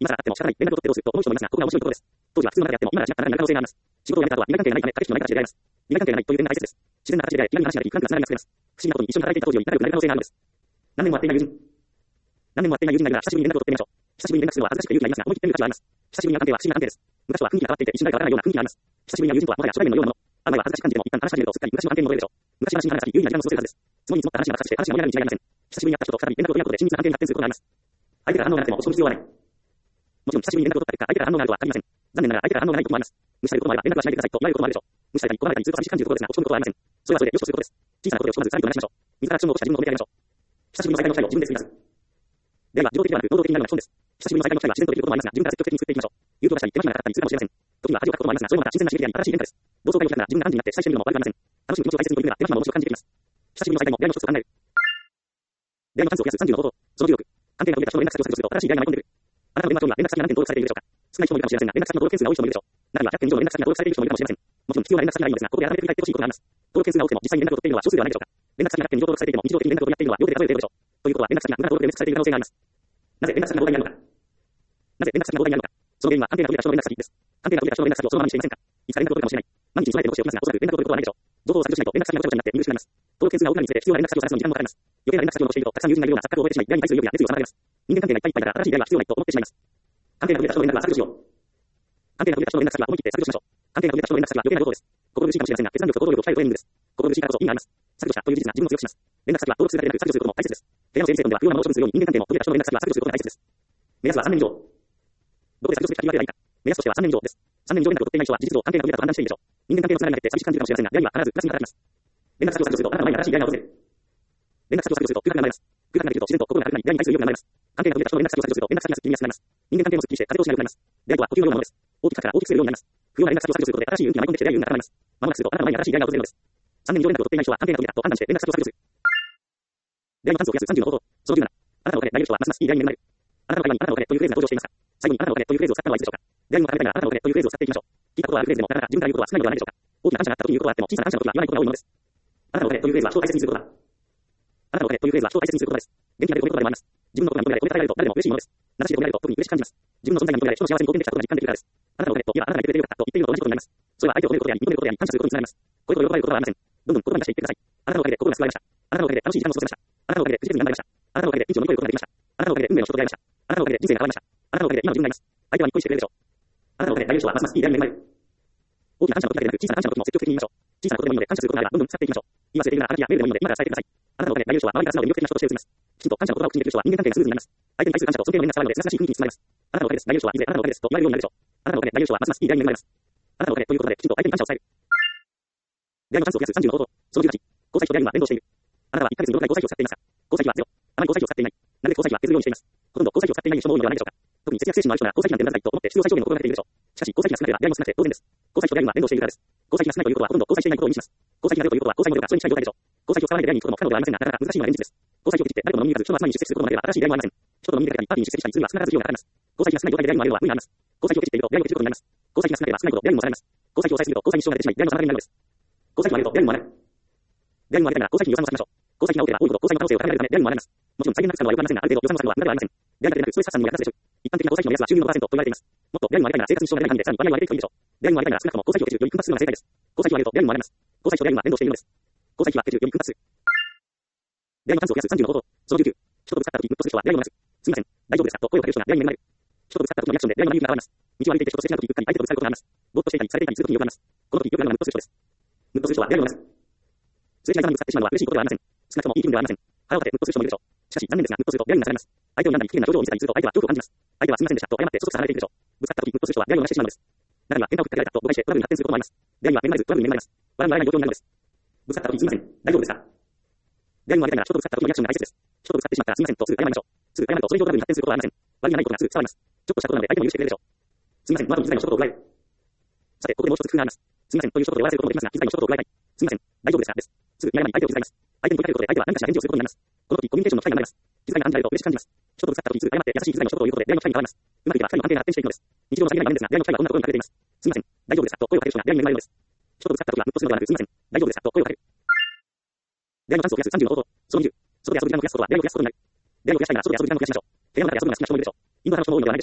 今更会っても仕方ない。連絡を取ってどうすると思う人もいますが、ここが面白いところです。当時は普通の中であっても、今ならしなくなる可能性があります。仕事を辞めた後は、利害関係がないため、彼氏のない形で出会います。利害関係がないという点が大切です。自然な形で出会い、気軽な話になり、不安な話が作れます。不思議なことに一緒に働いていた当時より仲良くなる可能性があるのです。何年も会っていない友人。何年も会っていない友人がいるなら、久しぶりに連絡を取ってみましょう。久しぶりに連絡するのは恥ずかしくて勇気がいりますが、思い切ってみる価値はあります。久しぶりに会う関係は不思議な関係です。昔とは雰囲気が変わっていて、一瞬が変わらないような雰囲気があります。久しぶりに会う友人とは、もはや初対面のようなもの。会う前は恥ずかしく感じても、一旦話し始めると、すっかり昔の関係に戻れるでしょう。昔話に話し、優位な時間を過ごせるはずです。積もりに積もった話が爆発して、話が盛り上がるに違いありません。久しぶりに会った人と再び連絡を取り合うことで、親密な関係に発展することがあります。相手から反応がなくても、落ち込む必要はない。もちろん、久しぶりに連絡を取った結果、相手から反応があるとは限りません。残念ながら、相手から反応がないこともあります。無視されることもあれば、連絡はしないでくださいと言われることもあるでしょう。無視されたり、断られたり、ずっと寂しく感じるところですが、落ち込むことはありません。それはそれでよしとすることです。小さなことで落ち込まず、さらにと話しましょう。自らアクションを起こした自分を褒めてあげましょう。久しぶりの再会の機会を自分で作り出す。では、自動的ではなく、能動的になるのが基本です。久しぶりの再会の機会は自然とできることもありますが、自分から積極的に作っていきましょう。言うとがしたり、手間暇がかかったりするかもしれません。時には恥をかくこともありますが、それもまた新鮮な刺激であり、新しい変化です。同窓会を開くなら自分が幹事になって最初に見るのも悪くありません。楽しむ気持ちを大切に取り組むなら、手間暇も面白く感じてきます。久しぶりの再会も出会いの一つを考える。出会いの数を増やすさんじゅうの方法。その記録。関係が取れた人の連絡先を削除すると、新しい出会いが舞い込んでくる。あなたの電話帳には連絡先が何件登録されているでしょうか。少ない人もいるかもしれませんが、連絡先の登録件数が多い人もいるでしょう。中にはひゃっけん以上の連絡先が登録されている人もいるかもしれません。もちろん必要な連絡先がないのですが、ここで改めて振り返ってほしいことがあります。登録件数が多くても実際に連絡を取っているのは少数ではないでしょうか。連絡先がひゃっけん以上登録されていても日常的に連絡を取り合っているのは両手で数える程度でしょう。ということは連絡先が無駄登録で無視されている可能性があります。なぜ連絡先が膨大にあるのか。なぜ連絡先が膨大にあるのか。その原因は関係が取れた人の連絡先です。関係が取れた人の連絡先をそのままにしていませんか。いつか連絡を取るかもしれない。毎日備えて残しておきますが、おそらく連絡を取ることはないでしょう。情報を削除しないと連絡先がごちゃごちゃになって見失います。登録件数が多くなるにつれて必要な連絡先を探すのに時間もかかります。余計な連絡先を残していると、たくさん友人がいるような錯覚を覚えてしまい、出会いに対する意欲や熱意を妨げます。人間関係がいっぱいいっぱいだから新しい出会いは必要ないと思ってしまいます。関係が取れた人の連絡は削除しよう。関係が取れた人の連絡先は思い切って削除しましょう。関係が取れた人の連絡先は余計な情報です。心苦しいかもしれませんが、決断力と行動力を鍛えるトレーニングです。心苦しいからこそ意味があります。削除したという事実が自分を強くします。連絡先は登録するだけでなく削除することも大切です。部屋の整理整頓では不要なものを処分するように人間関係も取れた人の連絡先は削除することが大切です。目安はさんねん以上。どこで削除するか決められないか。目安としてはさんねん以上です。さんねん以上連絡を取っていない人は事実上関係が取れたと判断しているでしょう。人間関係のつながりが減って寂しく感じるかもしれませんが、出会いは必ずプラスに働きます。連絡先を削除するとあなたの前に新しい出会いが訪れる。連絡先を削除すると空白が生まれます。空白ができると自然と心が軽くなり、出会いに対する意欲が生まれます。関係が取れた人の連絡先を削除すると連絡先がすっきり見やすくなります。人間関係もすっきりして風通しが良くなります。出会いとは呼吸のようなものです。大きくから大きくするようになります。不要な連絡先を削除することで新しい運気が舞い込んできて出会い運が高まります。まもなくするとあなたの前に新しい出会いが訪れるのです。さんねん以上連絡を取っていない人は関係が取れたと判断して連絡先を削除する。出会いの数を増やすさんじゅうの方法。そのじゅうなな。あなたのお金で出会える人はますますいい出会いに恵まれる。あなたの会話にあなたのお金というフレーズが登場していますが、最後にあなたのお金というフレーズを使ったのはいつでしょうか。出会いにも絡めたいならあなたのお金というフレーズを使っていきましょう。聞いたことはあるフレーズでもなかなか自分から言うことは少ないのではないでしょうか。大きな感謝があった時に言うことはあっても小さな感謝の時は言わないことが多いものです。あなたのお金というフレーズは人を大切にすることだ。あなたのお金というフレーズは人を大切にすることです。元気が出る褒め言葉でもあります。自分のことが認められ、褒めたたえられると誰でも嬉しいものです。名指しで褒められると特に嬉しく感じます。自分の存在が認められ、人の幸せに貢献できたことが実感できるからです。あなたのお金といえばあなたが言ってくれてよかったと言っているのと同じことになります。それは相手を褒めることであり、認めることであり、感謝することにつながります。これほど喜ばれることはありません。どんどん言葉に出していってください。あなたのおかげで心が救われました。あなたのおかげで楽しい時間を過ごせました。あなたのおかげでくじけずに頑張れました。あなたのおかげでピンチを乗り越えることができました。あなたのおかげで運命の人と出会いました。あなたのおかげで人生が変わりました。あなたのおかげで今の自分がいます。相手はにっこりしてくれるでしょう。あなたのおかげで大優勝はますますいい出会いに恵まれる。大きな感謝の時だけでなく小さな感謝の時も積極的に言いましょう。小さなことでもいいので感謝することがあればどんどん使っていきましょう。今忘れているなら、あの日やメールでもいいので今から伝えてください。あなたのおかげで大優勝は周りから素直で魅力的な人として映ります。きちんと感謝の言葉を口にできる人は人間関係がスムーズになります。相手に対する感謝と尊敬の念が伝わるので、すがすがしい雰囲気につながります。あなたのおかげです。大優勝はいずれあなたのおかげですと言われるようになるでしょう。あなたのおかげで大優勝はますますいい出会いに恵まれます。あなたのおかげということできちんと相手に感謝を伝える。出会いの数を増やすさんじゅうの方法。そのじゅうはち。交際と出会いには連動している。あなたはいっかげつにどのくらい交際費を使っていますか。交際費はゼロ。あまり交際費を使っていない。なぜ交際費は削るようにしています。ほとんど交際費を使っていない人も多いのではないでしょうか。特に節約精神のある人なら交際費なんて無駄だと思って必要最小限の心がけているでしょう。しかし交際費が少なければ出会いも少なくて当然です。交際費と出会いには連動しているからです。交際費が少ないということはほとんど交際していないことを意味します。交際費がゼロということは交際能力が非常に近い状態でしょう。交際費を使わないで出会いに行くことも不可能ではありませんが、なかなか難しいのが現実です。交際費を切って誰とも飲みに行かず人の集まりに出席することもなければ新しい出会いもありません。人と飲みに出かけたりパーティーに出席したりするには少なからず費用がかかります。交際費が少ない状態で出会いにもあるのは無理があります。交際費を切っていると出会いを切ることになります。交際費が少なければ少ないほど出会いにもされます。交際費を抑えすぎると交際に支障が出てしまい出会いの妨げになるのです。交際費を上げると出会いにもあれる。出会いにもあれないなら交際費に予算を割きましょう。交際費が多ければ多いほど交際の可能性を高められるため出会いにもあれます。もちろん際限なく使うのはよくありませんが、ある程度予算を割くのは無駄ではありません。出会いだけでなくストレス発散にも役立つでしょう。一般的な交際費の目安は収入の ごパーセント と言われています。もっと出会いにもあれないなら生活に支障がない限りでさらに割合を上げていくといいでしょう。出会いにもあれないなら少なくとも交際費を削るより奮発するのが正解です。交際費を上げると出会いにもあれます。交際費と出会いには連動しているのです。交際費は削るより奮発する。出会いの数を増やすさんじゅうの方法。そのじゅうきゅう。人とぶつかった時ムッとする人は出会いをなくす。すみません。大丈夫ですかと声をかける人が出会いに恵まれる。人とぶつかった時のリアクションで出会いの勇気が現れます。道を歩いていて人とすれ違う時うっかり相手とぶつかることがあります。ぼーっとしていたりされていたりする時によくあります。この時よくあるのはムッとする人です。ムッとする人は出会いをなくす。すれ違いざまにぶつかってしまうのは嬉しいことではありません。少なくともいい気分ではありません。腹を立てムッとする人もいるでしょう。しかし残念ですがムッとすると出会いになされます。相手を睨んだり不機嫌な表情を見せたりすると相手は恐怖を感じます。相手はすみませんでしたと謝ってそそくさ離れているでしょう。ぶつかった時ムッとする人は出会いをなしてしまうのです。中には喧嘩を振ってられたと誤解してトラブルに発展することもあります。出会いには恵まれずトラブルに恵まれます。笑いのあらない状況になるのです。ぶつかった時すみません。大丈夫ですか。出会いにもありたいなら人とぶつかった時のリアクションが大切です。人とぶつかってしまったらすみませんとすぐ謝りましょう。すぐ謝るとそれ以上トラブルに発展することはありません。悪気がないことがすぐ伝わります。ちょっとしたことなので相手も許してくれるでしょう。すみません、まだ気遣いの一言を加える。さて、ここでもう一つ工夫があります。すみませんという一言で終わらせることもできますが、気遣いの一言を加えたい。すみません、大丈夫ですかです。すぐに謝り相手を気遣います。相手に声かけることで相手は何かしら返事をすることになります。この時コミュニケーションの機会が生まれます。気遣いが感じられると嬉しく感じます。人とぶつかった時にすぐ謝って優しい気遣いの一言を言うことで出会いの機会に変わります。うまくいけば二人の関係が発展していくのです。日常のさりげない場面ですが、出会いの機会はどんなことに隠れています。すみません、大丈夫ですかと声をかける人が出会いに恵まれるのです。人とぶつかった時はムッとするのではなく、すみません、大丈夫ですかと声をかける。出会いの数を増やすさんじゅうの方法。そのにじゅう。外で遊ぶ時間を増やすことは出会いを増やすことになる。出会いを増やしたいなら外で遊ぶ時間を増やしましょう。部屋の中で遊ぶのが好きな人もいるでしょう。インドア派の人も多いのではないでしょうか。もち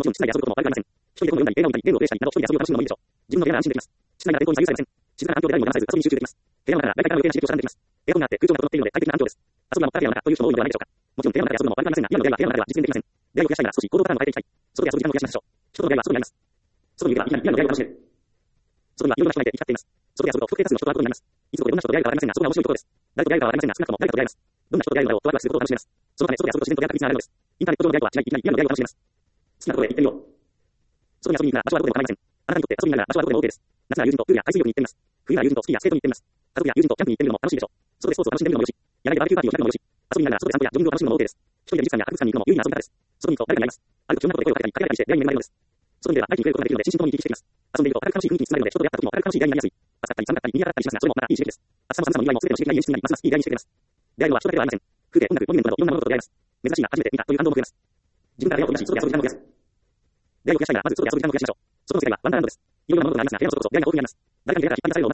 ちろん室内で遊ぶことも悪くありません。一人で本を読んだり、映画を見たり、ゲームをプレイしたりなど、一人で遊ぶことを楽しむのもいいでしょう。自分の部屋なら安心できます。室内なら天候に左右されません。静かな環境で誰にも邪魔されず遊びに集中できます。部屋の中なら大体から余計な刺激を遮断できます。エアコンがあって空調が整っているので快適な環境です。遊ぶのはまた部屋の中という人も多いのではないでしょうか。もちろん部屋の中で遊ぶのも悪くありませんが、今の出会いは部屋の中では実現できません。出会いを増やしたいなら少し行動パターンを変えていきたい。外で遊ぶ時間を増やしましょう。人との出会いは外にあります。外にいれば今の出会いを楽しめる。外にはいろんな人がいて生きています。外で遊ぶと不特定多数の人と会うことになります。いつもいろんな人と出会いがありませんが、そこが面白いところです。誰と出会いがありませんが、少なくとも誰と出会います。どんな人と出会うのだろうとワクワクすることを楽しめます。そのため外で遊ぶと自然と出会いが確実になるのです。インターネット上の出会いとは違い、いきなり今の出会いを楽しめます。好きなところへ行ってみよう。外に遊びに行くなら場所はどこでも構いません。あなたにとって遊びに行くなら場所はどこでも OK です。夏なら友人とプールや海水浴に行ってみます。冬なら友人とスキーやスケートに行ってみます。家族や友人とキャンプに行ってみるのも楽しいでしょう。外でスポーツを楽しんでみるのもよし、野外でバーベキューパーティーを開くのもよし、遊びながら外で散歩やジョギングを楽しむのも OK です。一人で美術館や博物館に行くのも有意義な遊び方です。外に行くと誰かになります。あると急なことで声をかけたり、かけられたりして出会いに恵まれるのです。外に出れば相手に触れることができるので心身ともに生き生きしています。遊んでいると明るく楽しい雰囲気に包まれるので、人と出会った時も明るく楽しい出会いになりやすい。暑かったり寒かったり賑やかったりしますが、それもまたいい刺激です。暑さも寒さも苦いも全ての刺激が演出になり、ますますいい出会いにしてくれます。出会いのは人だけではありません。風景、音楽、モニュメントなどいろんなものと出会います。珍しいな、初めて見たという感動も増えます。自分から出会いを増やし、外で遊ぶ時間を増やす。出会いを増やしたいならまず外で遊ぶ時間を増やしましょう。外の世界はワンダーランドです。いろいろなものがありますが、部屋の外こそ出会いが豊富にあります。誰かに出会いから引っ張り出されるのを待つのではありません。自分から出会いを増やし、外で遊ぶ時間を増やすことが大切です。外で遊ぶ時間を増やすことが出会いを増やすことが大切です。外で遊ぶ時間を増やす。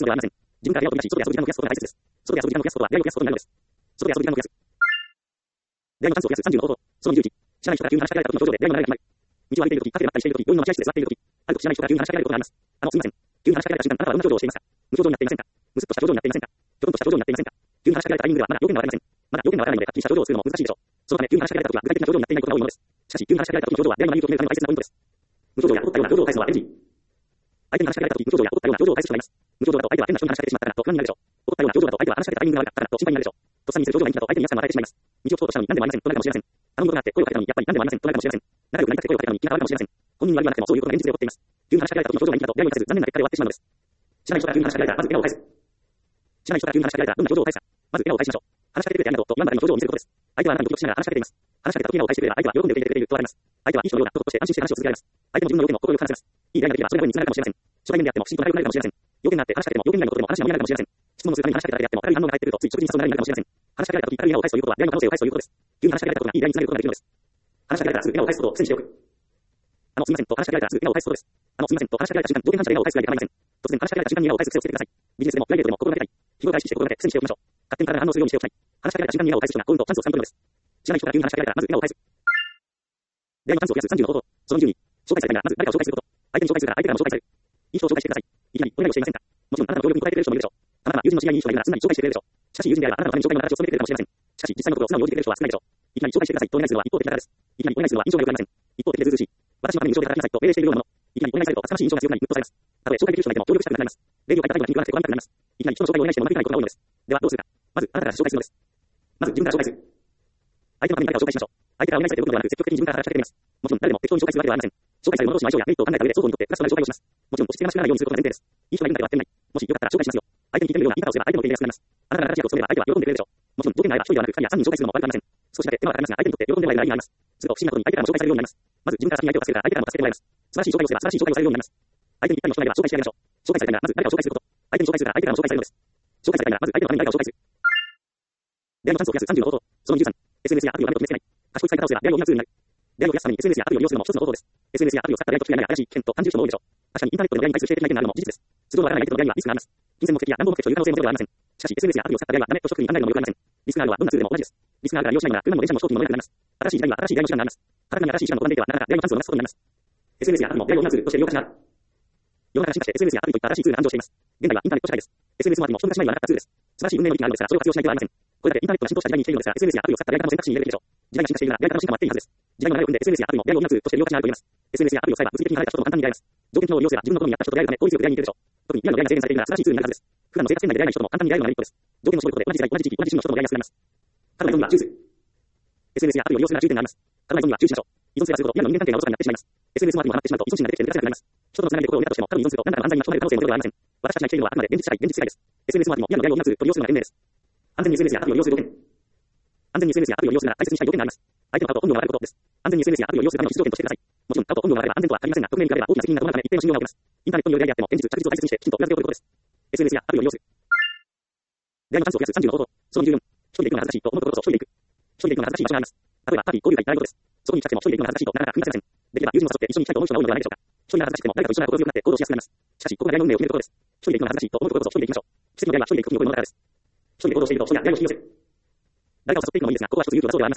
出会いのチャンスを増やすさんじゅうの方法。そのにじゅういち、知らない人から急に話しかけられた時の表情で出会いの流れが決まる。道を歩いている時、カフェで待ったりしている時、病院の待合室で座っている時、あると知らない人から急に話しかけられることがあります。あの、すみません。急に話しかけられた瞬間、あなたはどんな表情をしていますか？無表情になっていませんか？むすっとした表情になっていませんか？きょとんとした表情になっていませんか？急に話しかけられたタイミングではまだ要件がわかりません。まだ要件がわからないので、はっきりした表情をするのも難しいでしょう。そのため、急に話しかけられた時は具体的な表情になっていないことが多いものです。しかし、急に話しかけられた時の表情は出会いの内容を決めるための大切なポイントです。無表情や怒ったような表情を返すのは エヌジー。相手に話しかけられた時、無表情や怒ったような表情を返す人がいます。無表情だと相手は変な人に話しかけてしまったなと不安になるでしょう。怒ったような表情だと相手は話しかけたタイミングが悪かったなと心配になるでしょう。とっさに見せる表情がいいだと相手に安さが与えてしまいます。道を通ろうとしたのに何でもありませんとなるかもしれません。頼むことがあって声をかけたのにやっぱり何でもありませんとなるかもしれません。仲良くなりたくて声をかけたのに気が変わるかもしれません。本人に悪意はなくてもそういうことが現実で起こっています。急に話しかけられた時の表情がいいだと出会いを立てず残念な結果で終わってしまうのです。知らない人から急に話しかけられたらまず笑顔を返す。知らない人から急に話しかけられたらどんな表情を返すか。まず笑顔を返しましょう。話しかけてくれてありがとうと言わんばかりの表情を見せることです。相手はあなたにドキドキしながら話しかけています。話しかけた時笑顔を返してくれれば相手は喜んで受け入れてくれているとわかります。相手はいい人のような男として安心して話を続けられます。相手も自分の要件を心よく話せます。いい出会いができればそれが声につながるかもしれません。初対面であっても不思議と仲良くなるかもしれません。要件があって話しかけても要件以外のことでも話が盛り上がるかもしれません。質問をするために話しかけただけであっても軽い反応が返ってくるとつい直接に誘うようになるかもしれません。話しかけられた時軽い笑顔を返すということは出会いの可能性を返すということです。急に話しかけられたことがいい出会いにつながることができるのです。話しかけられたらすぐ笑顔を返すことを癖にしておく。あの、すみませんと話しかけられたらすぐ笑顔を返すことです。あの、すみませんと話しかけられた瞬間、条件反射で笑顔を返すだけで構いません。突然話しかけられた瞬間に笑顔を返す癖をつけてください。ビジネスでもプライベートでも心がけたい。日頃から意識して心がけ、癖にしておきましょう。勝手に体が反応するようにしておきたい。話しかけられた瞬間に笑顔を返す人が幸運とチャンスをつかむことです。知らない人から急に話しかけられたらまず笑顔を返す。出会いのチャンスを増やすさんじゅうの方法。そのにじゅうに、紹介されたいならまず誰かを紹介すること。相手に紹介するから相手からも紹介される。いい人を紹介してください。いきなりお願いをしていませんか？もちろんあなたの協力に応えてくれる人もいるでしょう。あなたは友人の知り合いにいい人がいるならすんなり紹介してくれるでしょう。しかし友人であればあなたのために紹介の形を務めてくれるかもしれません。しかし実際のことを素直に応じてくれる人は少ないでしょう。いきなり紹介してくださいとお願いするのは一方的な方です。いきなりお願いするのは印象が良くありません。一方的でずうずうしい。私のために無償で働きなさいと命令しているようなもの。いきなりお願いされると厚かましい印象が強くなりムッとされます。たとえ紹介できる人がいても協力したくなくなります。礼儀を書いたタイムが気に食わなくて不安になります。いきなり人の紹介をお願いしてもうまくいかないことが多いのです。ではどうするか。まずあなたから紹介するのです。まず自分から紹介する。相手のために誰かを紹介しましょう。相手からお願いされていることではなく積極的に自分から話しかけてみます。もちろん誰でも適当に紹介するわけではありません。紹介される者同士の相性やメリットを考えた上で双方にとってプラスとなる紹介をします。もちろん押し付けがましくならないようにすることが前提です。いい人がいるんだけど当てない。もしよかったら紹介しますよ。相手に聞いてみるような言い方をすれば相手の経験が少なります。あなたが正しいことを務めれば相手は喜んでくれるでしょう。もちろん条件があれば一人ではなくふたりやさんにん紹介するのも悪くありません。少しだけ手間はかかりますが相手にとって喜んでもらえる内容になります。すると不思議なことに相手からも紹介されるようになります。まず自分から先に相手を助けるから相手からも助けてもらいます。素晴らしい紹介をすれば素晴らしい紹介をされるようになります。相手にぴったりの人がいれば紹介してあげましょう。紹介されたいならまず誰かを紹介すること。相手に紹介するから相手からも紹介されるのです。紹介されたいならまず相手のために誰かを紹介する。出会いのチャンスを増やすさんじゅうの方法。そのにじゅうさん、エスエヌエス やアプリをあまりと決めつけない。賢い使い方をすれば出会いを補うツールになる。出会いを増やすために エスエヌエス やアプリを利用するのも一つの方法です。エスエヌエス やアプリを使った出会いと機会が怪しい、危険と感じる人も多いでしょう。確かにインターネットの出会いに対する否定的な意見があるのも事実です。都合のわからない相手との出会いにはリスクがあります。金銭目的や乱暴目的という可能性もゼロではありません。しかし エスエヌエス やアプリを使った出会いはダメと直に考えるのもよくありません。リスクがあるのはどんなツールでも同じです。リスクがあるから利用しないのが車も電車も飛行機にも乗れなくなります。新しい時代には新しい出会いの手段があります。新たに新しい手段の登壇でいてはなかなか出会いのチャンスを逃すことになります。エスエヌエス やアプリも出会いを生むツールとして利用価値がある。世の中が進化して エスエヌエス やアプリといった新しいツールが誕生しています。現在はインターネット社会です。エスエヌエス もアプリも一昔前にはなかったツールです。素晴らしい運営の利器があるのですが、それを活用しない手はありません。これだけインターネットが浸透した時代に生きているのですが、エスエヌエス やアプリを使った出会い方も選択肢に入れるべきでしょう。時代が進化しているなら出会い方の進化もあっていいはずです。時代の流れを組んで エスエヌエス やアプリも出会いを生むツールとして利用価値があると言えます。エスエヌエス やアプリを使えば物理的に離れた人とも簡単に出会えます。条件機能を利用すれば自分の好みに合った人と出会えるため効率よく出会いに行けるでしょう。特に今の出会いが制限されているなら素晴らしいツールになるはずです。普段の生活圏内で出会えない人とも簡単に出会えるのがメリットです。条件を絞ることで同じ世代、同じ時期、同じ地域の人とも出会いやすくなります。過度な依存には注意する。エスエヌエス やアプリを利用するなら注意点があります。過度な依存には注意しましょう。依存すればするほど今の人間関係がおろそかになってしまいます。エスエヌエス もアプリもハマってしまうと依存心が出てきて抜け出せなくなります。人とのつながりで心を埋めたとしても過度に依存すると何らかの犯罪に巻き込まれる可能性もゼロではありません。私たちが生きているのはあくまで現実社会、現実世界です。エスエヌエス もアプリも今の出会いを生むツールと利用するのが賢明です。安全に エスエヌエス やアプリを利用する条件。安全に エスエヌエス やアプリを利用するなら大切にしたい条件があります。相手の顔と本名がわかることです。安全に エスエヌエス やアプリを利用するための必須条件としてください。もちろん顔と本名がわかれば安全とは限りませんが、匿名に比べれば大きな責任が伴うため一定の信用がおけます。インターネットによる出会いであっても現実、着実を大切にしてきちんと裏付けを取ることです。エスエヌエス やアプリを利用する。出会いのチャンスを増やすさんじゅうの方法。そのにじゅうよん、一人で行くのが恥ずかしいと思うことこそ一人で行く。一人で行くのが恥ずかしい場所があります。例えばパーティー、交流会、習い事です。そこに行きたくても一人で行くのが恥ずかしいとなかなか踏み出せません。できれば友人を誘って一緒に行きたいと思う人が多いのではないでしょうか。一人なら恥ずかしくても誰かと一緒なら心強くなって行動しやすくなります。しかしここが出会いの運命を決めるところです。一人で行くのが恥ずかしいと思うことこそ一人で行きましょう。奇跡の出会いは一人で行く時に起こるものだからです。一人で行動していると人や出会いを引き寄せる。誰かを誘っていくのもいいですが、ここは一つ勇気を出そうではありませんか。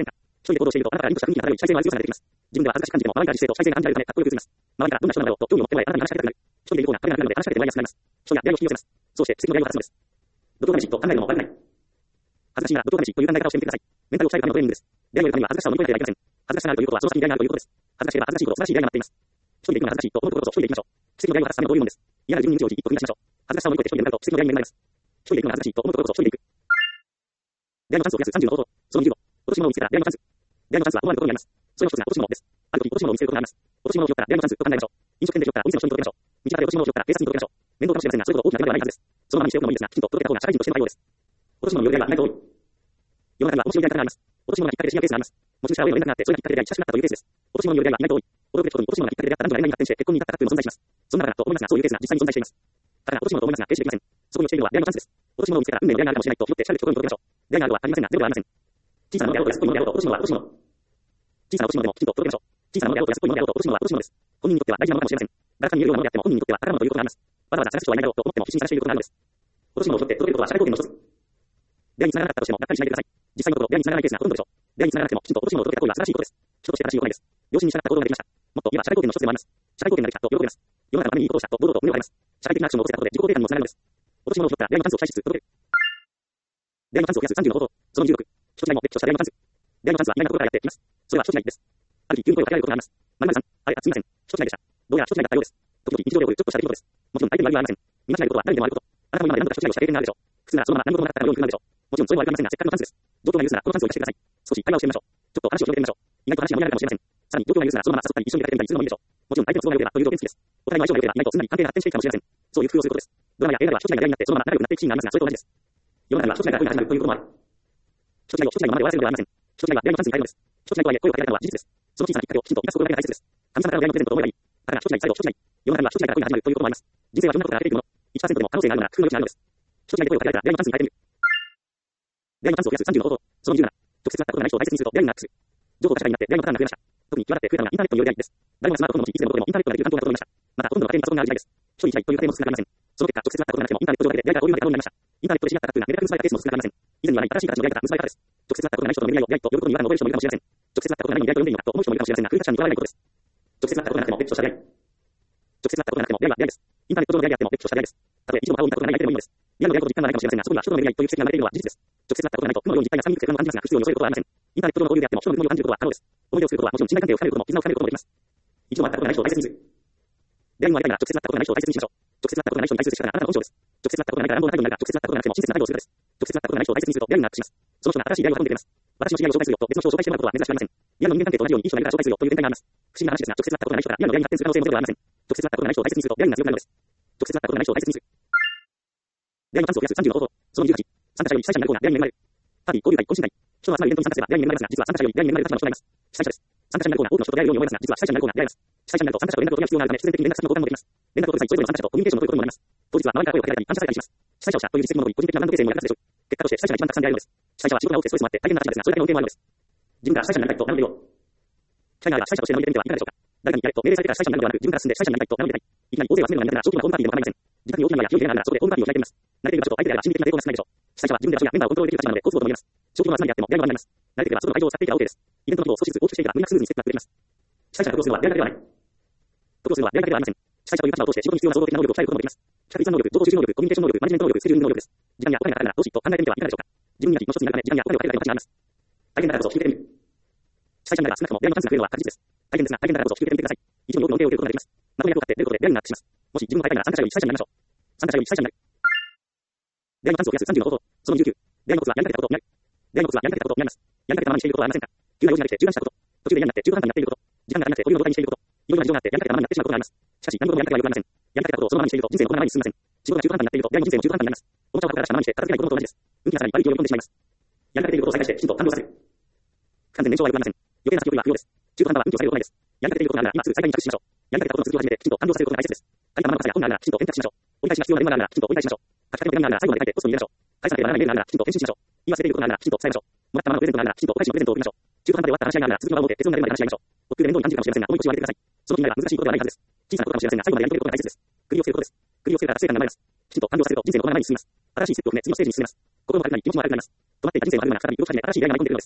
一人で行動していると、あなたからリンクした雰囲気が漂い、主体性のある強さが出てきます。自分では恥ずかしく感じても、周りから自制と主体性が感じられるため、かっこよく映ります。周りからどんな人なのだろうと興味を持ってもらえ、あなたに話しかけたくなる。一人でいる方が壁がなくなるので話しかけてもらいやすくなります。人や出会いを引き寄せます。そうして次の出会いを果たすのです。度胸試しと考えるのも悪くない。恥ずかしいなら度胸試しという考え方をしてみてください。メンタルを鍛えるためのトレーニングです。出会いを得るためには恥ずかしさを乗り越えなければいけません。恥ずかしさがあるということはその先に出会いがあるということです。恥ずかしければ恥ずかしいほど素晴らしい出会いが待っています。一人で行くのが恥ずかしいと思うところこそ一人で行きましょう。奇跡の出会いを果たすためのどういうものです。嫌な自分に道を一歩踏み出しましょう。恥ずかしさを乗り越えて一人で向かうと奇跡の出会いになります。一人で行くのが恥ずかしいと思うところこそ一人で行く。出会いのチャンスを増やすさんじゅうの方法。そのにじゅうご。落とし物を見つけたら出会いのチャンス。出会いのチャンスは思わぬところにあります。それの一つが落とし物です。ある時落とし物を見つけることがあります。落とし物を拾ったら出会いのチャンスと考えましょう。飲食店で拾ったらお店の人に届けましょう。道端で落とし物を拾ったら警察に届けましょう。面倒かもしれませんが、それほど大きな手ではないはずです。そのままにしておくのもいいですが、きちんと届けた方が社会人としての対応です。落とし物の寄り合いは意外と多い。世の中には面白いやり方があります。落とし物がきっかけで知り合うケースがあります。持ち主は親の連絡があって、それがきっかけで出会い親しくなったというケースです。落とし物の寄り合いは意外と多い。驚くべきことに落とし物がきっかけで出会った男女が恋愛に発展して結婚に至ったカップルも存在します。そんな中だと思いますが、そういうケースが実際に存在しています。ただ落とし物と思いますが、決してできません。そこに落ちているのは出会いのチャンスです。落とし物を見つけたら運命の出会いがあるかもしれないと拾って近くでそこに届けましょう。出会いがあるとはありませんが、ゼロではありません。小さなものであろうと安っぽいものであろうと落とし物は落とし物。小さな落とし物でもきちんと届けましょう。小さなものであろうと安っぽいものであろうと落とし物は落とし物です。本人にとっては大事なものかもしれません。誰かに言えるようなものであっても本人にとっては宝物ということがあります。わざわざ探す人はいないだろうと思っても必死に探していることがあるのです。落とし物を拾って届けることは社会貢献の一つ。出会いに繋がらなかったとしてもがっかりしないでください。実際のところ出会いに繋がらないケースがほとんどでしょう。出会いに繋がらなくてもきちんと落とし物を届けた行為は素晴らしいことです。人として正しい行いです。良心に従った行動ができました。もっと言えば社会貢献の一つでもあります。社会貢献ができたと喜びます。世の中のためにいいことをしたと堂々と胸を張ります。社会的なアクションを起こせたことで自己肯定感にもつながるのです。落とし物を拾ったら出会いのチャンスを最出届ける。出会いのチャンスを増やすさんじゅうの方法。そのにじゅうろく。一つ目も別居した出会いのチャンス。出会いのチャンスは意外なところからやってきます。それは一つ目です。ある日急に声をかけられることがあります。〇〇さん、あれ、あ、すみません。一つ目でした。どうやら一つ目だったようです。時々日常で起こるちょっとした出来事です。もちろん相手に悪意はありません。見間違えることは誰にでもあること。あなたも今まで何度か一つ目をした経験があるでしょう。普通ならそのまま何事もなかったかのように振る舞うでしょう。もちろんそれも悪くありませんが、せっかくのチャンスです。状況が許すならこのチャンスを生かしてください。少し会話をしてみましょう。ちょっと話を広げてみましょう。意外と話が盛り上がるかもしれません。さらに状況が許すならそのまま誘ったり一緒に出かけてみたりするのもいいでしょう。もちろん相手の都合が良ければという条件付きです。お互いの相性が良ければ意外とすんなり関係が発展していくかもしれません。そういう工夫をすることです。ドラマや映画では一つ目が出会いになってそのまま仲良くなっていくシーンがありますが、それと同じです。世の中には一つ目が恋が始まるということもある。一つ目を一つ目のままで終わらせるのではありません。一つ目は出会いのチャンスに変えるのです。一つ目とはいえ声をかけられたのは事実です。その小さなきっかけをきちんと生かすことが大切です。神様からの出会いのプレゼントと思えばいい。だから一つ目最後一つ目。世の中には一つ目から恋が始まるということもあります。人生はどんなことから出ていくもの。いちパーセント でも可能性があるなら工夫の余地があるのです。一つ目で声をかけられたら出会いのチャンスに変えてみる。出会いのチャンスを増やすさんじゅうの方法。そのにじゅうなな。直接会ったことがない人を大切にすると出会いになる。情報が社会になって出会いのパターンが増えました。特に際立って増えたのがインターネットによる出会いです。誰もがスマートフォンのうちいつでもどこでもインターネットができる環境が整いました。またほとんどの家庭にパソコンがある時代です。一人一台という家庭も少なくありません。その結果直接会ったことがなくてもインターネット上で出会いが交流が可能になりました。インターネットで知り合ったカップルがメディア結ばれたケースも少なくありません。以前にはない新しい形の出会い方、結ばれ方です。直接会ったことがない人との巡り合いを出会いと呼ぶことに違和感を覚える人もいるかもしれません。直接会ったことがないのに出会いと呼んでいいのかと思う人もいるかもしれませんが、空価値観にとらわれないことです。直接会ったことがなくても別居した出会い。直接会ったことがなくても出会いは出会いです。インターネット上の出会いであっても別居した出会いです。たとえ一度も顔を見たことがない相手でもいいのです。リアルの出会いと実感がないかもしれませんが、そこには人との巡り合いという奇跡が生まれているのは事実です。直接会ったことがないと雲のように実体が寂しく不安を感じますが、不必要に恐れることはありません。インターネット上の交流であっても人のぬくもりを感じることは可能です。思い出を作ることはもちろん信頼関係を深めることも絆を深めることもできます。一度も会ったことがない人を大切にする。出会いにも会いたいなら直接会ったことがない人を大切にしましょう。直接会ったことがない人に対する仕方があなたの本性です。直接会ったことがないから乱暴な態度になるが、直接会ったことがなくても親切な態度をするです。直接会ったことがない人を大切にすると出会いになってします。その人が新しい出会いを運んでくれます。私の知り合いを紹介するよと別の人を紹介してもらうことは珍しくありません。リアルの人間関係と同じようにいい人がいるから紹介するよという展開があります。不思議な話ですが、直接会ったことがない人からリアルの出会いに発展する可能性もゼロではありません。直接会ったことがない人を大切にすると出会いが強くなるのです。直接会ったことがない人を大切にする。出会いのチャンスを増やすさんじゅうの方法。そのにじゅうはち。参加者より主催者になる方が出会いに恵まれる。パーティー、交流会、懇親会。人の集まるイベントに参加すれば出会いに恵まれますが、実は参加者より出会いに恵まれる立場の人がいます。主催者です。参加者になる方が多くの人と出会えるように思いますが、実は主催者になる方が出会います。主催者になると参加者と連絡を取り合う必要があるため、必然的に連絡先の交換もできます。連絡を取る際、それぞれの参加者とコミュニケーションを取ることにもなります。当日は周りから声をかけられたり、感謝されたりします。主催者をしたという実績も残り、個人的なブランド形成も役立つでしょう。結果として主催者が一番たくさん出会えるのです。主催者は仕事が多くてストレスもあって大変な立場ですが、それだけの恩恵もあるのです。自分が主催者になりたいと名乗っていよう。機会があれば主催者として名乗ってみてはいかがでしょうか。誰かにやれと命令されてから主催者になるのではなく、自分から進んで主催者になりたいと名乗ってみたい。いきなり大勢を集めるのが苦手なら小規模なホームパーティーでも構いません。自宅に大きな庭や広い部屋があるならそこでホームパーティーを開いてみます。慣れている場所と相手であれば心理的な抵抗が少ないでしょう。主催者は自分で場所やメンバーをコントロールできる立場なのでコースをとも言えます。小規模な集まりであっても出会いが生まれます。慣れていればそこの会場を使っていけば OK です。イベントの規模を少しずつ大きくしていけば無理なくスムーズにステップアップできます。主催者が得をするのは出会いだけではない。得をするのは出会いだけではありません。主催者という立場を通して仕事に必要な創造的な能力を鍛えることもできます。企画立案能力、情報収集能力、コミュニケーション能力、マネジメント能力、スケジューリング能力です。時間やお金がかかるならどうしと考えてみてはいかがでしょうか。自分にはの一つになるため時間やお金をかける価値があります。大変だからこそ引き受けてみる。主催者になれば少なくとも出会いのチャンスが増えるのは確実です。大変ですが、大変だからこそ引き受けてみてください。一度に多くの恩恵を受けることができます。まとめ役を買って出ることで出会いになってします。もし自分の大会なら参加者より主催者になりましょう。参加者より主催者になる。出会いのチャンスを増やすさんじゅうの方法。そのにじゅうきゅう。出会いのコツはやりかけたことを見ない。出会いのコツはやりかけたことを見ないます。やりかけたままにしていることはありませんか。急な用事ができて中断したこと。途中で嫌になって中途半端にやっていること。時間がかかなくて保留の状態にしていること。いろいろな事情があってやりかけたままになってしまうことがあります。しかし何事もやりかけはよくありません。やりかけたことをそのままにしていると人生のこのままに進みません。仕事が中途半端になっていると出会いも人生も中途半端になります。おもちゃを箱からしたままにして片付けないことと同じです。運気がさらに悪い気を呼び込んでしまいます。やりかけていることを再開してきちんと感動させる。不完全燃焼はよくありません。余計な先送りは不要です。中途半端は運気を下げることないです。やりかけていることがあるなら今すぐ再開に着手しましょう。やりかけたことの続きを始めてきちんと感動させることが大切です。書いたままの傘が本があるならきちんと選択しましょう。折り返しが必要なメモがあるならきちんと折り返しましょう。書きたての手紙があるなら最後まで書いてポストに入れましょう。返さなければならないメールがあるならきちんと返信しましょう。言い忘れていることがあるならきちんと伝えましょう。もらったままのプレゼントがあるならきちんとお返しのプレゼントを送りましょう。中途半端で終わった話し合いがあるなら続きの場を持って結論が出るまで話し合いましょう。億劫で面倒に感じるかもしれませんが、思い口を割れてください。その気になれば難しいことではないはずです。小さなことかもしれませんが、最後までやり遂げることが大切です。国をつけることです。国をつけたら達成感が生まれます。きちんと感動させると人生のこの前に進みます。新しいステップを踏め次のステージに進めます。心も軽くなり気持ちも軽くなります。止まっていた人生のあるような再び動き始め新しい出会いが舞い込んでくるのです。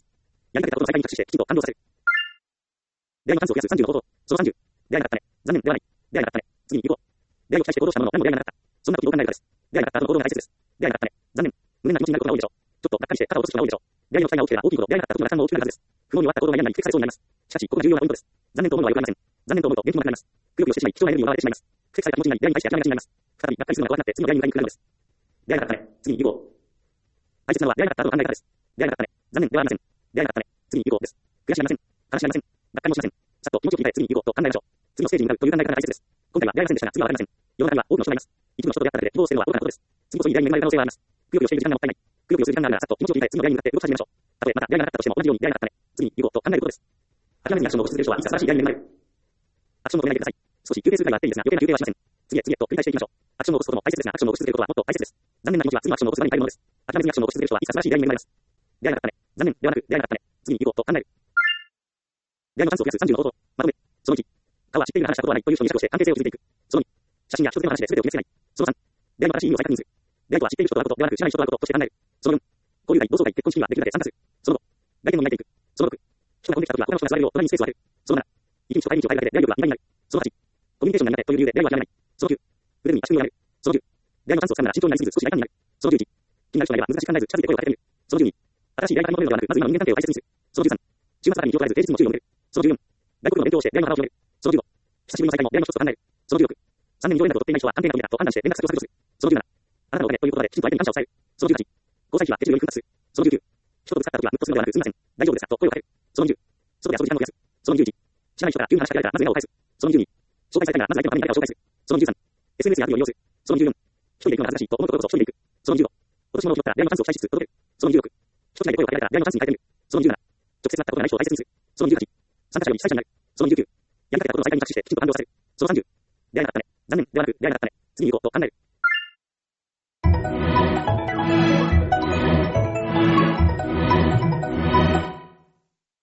やりかけたことの再開に着地して、きちんと感動させる。出会いのチャンスを増やすさんじゅうの方法。そのさんじゅう。出会いがなかったね。残念ではない。出会いがなかったね。次に行こう。出会いを期待して行動したものの、何も出会いがなかった。そんな時どう考えるかです。出会いがなかった後の行動が大切です。出会いがなかったね。残念。無念な気持ちになることが多いでしょう。ちょっとがっかりして肩を落とす人が多いでしょう。出会いの期待が大きければ大きいほど、出会いがなかった時の負担も大きくなるはずです。不幸に終わった行動が嫌になり蓄積されそうになります。しかし、ここが重要なポイントです。残念と思うのはよくありません。残念と思うと元気もなくなります。くよくよしてしまい、貴重なエネルギーを奪われてしまいます。蓄積された気持ちになり、出会いに対して諦めがちになります。再びがっかりするのが怖くなって次の出会いに迎えに来るのです。出会いがなかったね。次に行こう。大切なのは出会いがなかった後の考え方です。出会いがなかったね。残念ではありません。出会いがなかったね。次に行こうです。悔しがりません。悲しがりません。がっかりもしません。さっと気持ちを切り替え次に行こうと考えましょう。次のステージに向かうという考え方が大切です。今回は出会いませんでしたが、次はわかりません。世の中には多くの人がいます。一部の人と出会っただけで希望しているのは愚かなことです。次こそいい出会いに恵まれる可能性はあります。くよくよしている時間がもったいない。くよくよする時間があるならさっと気持ちを切り替え次の出会いに向かって動き始めましょう。たとえまた出会いがなかったとしても同じように出会いがなかったね。次に行こうと考えることです。諦めずにアクションを起こし続ける人はいつか素晴らしい出会いに恵まれる。アクションを止めないでください。少し休憩するくらいはあっていいですが、余計な休憩はしません。次へ次へと繰り返していきましょう。アクションを起こすことも大切ですが、アクションを起こし続けることはもっと大切です。残念な気持ちは次のアクションを起こす場に変えるものです。諦めずにアクションを起こし続ける人はいつか素晴らしい出会いに恵まれます。出会いがなかったね。残念ではなく、出会いがなかったね。次に行こうと考える。出会いのチャンスを増やすさんじゅうの方法。まとめ。そのいち。顔は知っているが話したことはないという人に釈をして関係性を築いていく。そのに。写真や人付の話で全てを決めつけない。そのさん。出会いの新しい意味を再確認する。出会いとは知っている人と会うことではなく知らない人と会うこととして考える。そのよん。交流会、同窓会、結婚式にはできるだけ参加する。そのご。外見を磨いていく。そのろく。人が飛んできた時は他の人が座れるよう隣にスペースを空ける。そのなな。一日と帰り道を変えるだけで出会い力はにばいになる。そのはち。コミュニケーションが苦手という理由で出会いは諦めない。そのきゅう。腕に足組みをやめる。そのじゅう。出会いのチャンスをつかむなら慎重になりすぎず少し大胆になる。そのじゅういち。気になる人がいれば難しく考えず近づいて声をかけてみる。そのじゅうに。新しい出会い方に求めるのではなく、まず今の人間関係を大切にする。そのじゅうさん。週末あたりに気を取られず平日にも注意を向ける。そのじゅうよん。外国語の勉強をして出会いの幅を広げる。そのじゅうご。久しぶりの再会も出会いの一つと考える。そのじゅうろく。さんねんに上演などとっていない人は安定な関係だと判断して連絡先を削除する。そのじゅうなな。あなたのお金ということできちんと相手に感謝を伝える。そのじゅうはち。交際費は手中より奮発する。そのじゅうきゅう。人とぶつかった時はムッとするのではなくすみません。大丈夫ですかと声をかける。そのにじゅう。外で遊ぶ時間を増やす。そのにじゅういち。知らない人から急に話しかけられたらまず笑顔を返す。そのにじゅうに。紹介されたらまず相手のファンに誰かを紹介する。そのにじゅうさん。エスエヌエス やアプリを利用する。そのにじゅうよん。一人で行くのが恥ずかしいと思うことこそ一人で行く。そのにじゅうご。落とし物を拾ったら出会いのチャンスを期待しつつ届ける。そのにじゅうろく。一つ内で声をかけられたら出会いのチャンスに変えてみる。そのにじゅうなな。直接会ったことがない人を大切にする。そのにじゅうはち。参加者より被災者になる。そのにじゅうきゅう。やりかけたことの再開に着地してきちんと感動させる。そのさんじゅう。出会いがなかったね。残念ではなく出会いがなかったね。次に行こうと考える。